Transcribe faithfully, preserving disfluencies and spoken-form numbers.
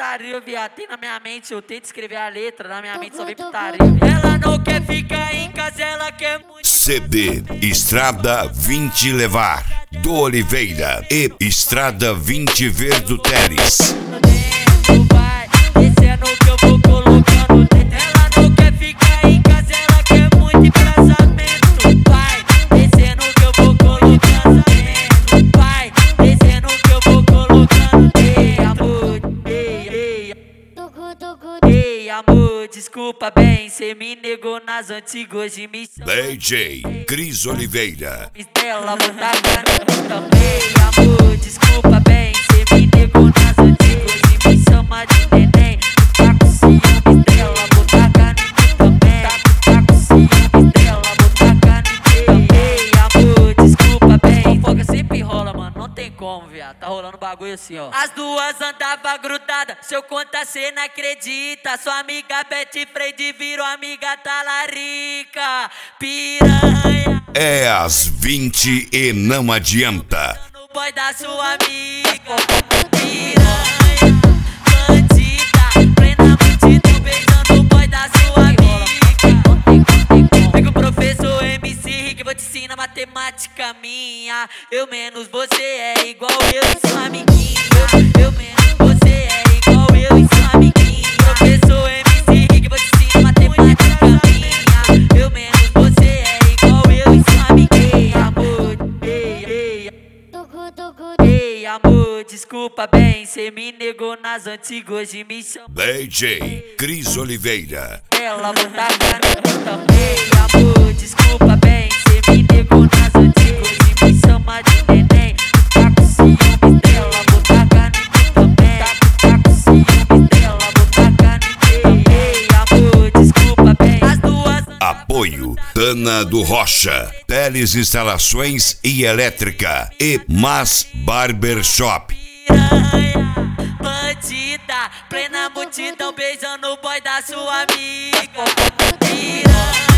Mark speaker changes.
Speaker 1: putaria, viado. Tem na minha mente, eu tento escrever a letra, na minha mente só vem putaria. Ela não quer ficar em casa, ela quer muito.
Speaker 2: C D Estrada vinte Levar, do Oliveira e Estrada vinte Verdo Teres.
Speaker 1: Vai descendo que eu vou colocando dentro. Ela não quer ficar em casa, ela quer muito embrasamento. Vai descendo que eu vou colocando dentro. Vai descendo que eu vou colocando dentro. Amor, ei, ei, ei, amor, desculpa bem, cê me negou nas antigas, hoje me chama
Speaker 2: D J Cris Oliveira.
Speaker 1: Estela, vou tacar no também. Amor, desculpa bem, cê me negou nas antigas, hoje me chama de neném. Tá com ciúme, Estela, vou tacar no também. Tá com ciúme, Estela, vou tacar no também. Amor, desculpa bem. Fofoca sempre rola, mano, não tem como, viado. Tá rolando bagulho assim, ó. As duas andava grudada, se eu contar cê não acredita. Sua amiga Betty Freire virou amiga talarica. Piranha.
Speaker 2: É às vinte e não adianta.
Speaker 1: No boy da sua amiga. Piranha, bandida, plena multidão beijando o boy da sua amiga. Pega o professor M C Rick, vou te ensinar matemática minha. Eu menos você é igual eu e sua amiguinha. Eu menos você é igual eu e sua amiguinha. Professor M C Rick, vou te ensinar matemática minha. Eu menos você é igual eu e sua amiguinha. Amor, ei, ei, ei, amor, desculpa bem, cê me negou nas antigas, hoje me chama
Speaker 2: D J Cris Oliveira.
Speaker 1: ela, vou tacar no também. Amor, desculpa bem, cê me negou nas antigas, hoje me chama de neném. Tá com ciúme dela, vou tacar no também. Tá com ciúme dela, vou tacar no também. Amor, desculpa bem. As duas
Speaker 2: Apoio Dana do Rocha, Teles Instalações e Elétrica e Mas Barbershop.
Speaker 1: Piranha, bandida, plena multidão beijando o boy da sua amiga. Piranha.